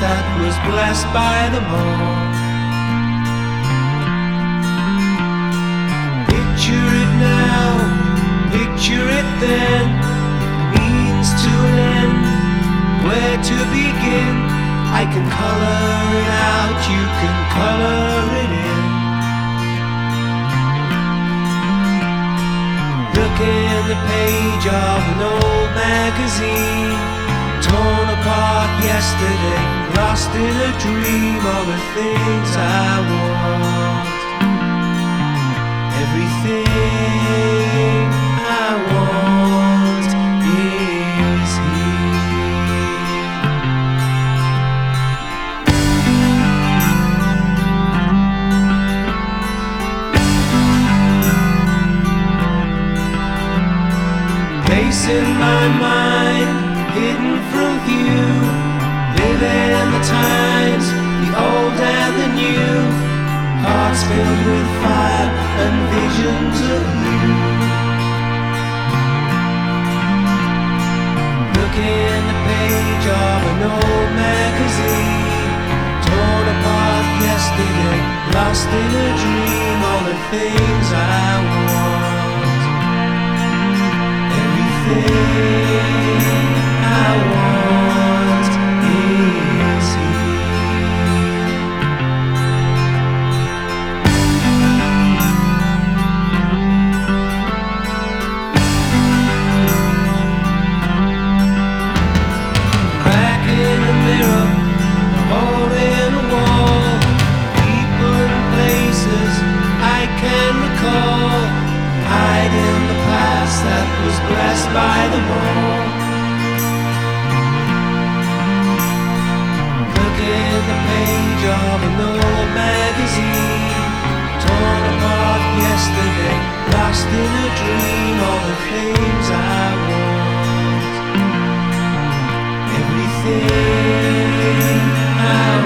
that was blessed by them all. Picture it now, picture it then, means to an end, where to begin. I can color it out, you can color it in. Look in the page of an old magazine, torn apart yesterday, lost in a dream. All the things I want, everything I want is here. Place in my mind, hidden from view, live in the times, the old and the new, hearts filled with fire and visions of you. Look in the page of an old magazine, torn apart yesterday, lost in a dream. All the things I want, everything I want is here. Crack in a mirror, a hole in a wall, people and places I can recall, hide in the past that was blessed by them all. Look in the page of an old magazine, torn apart yesterday, lost in a dream. All the things I want, everything I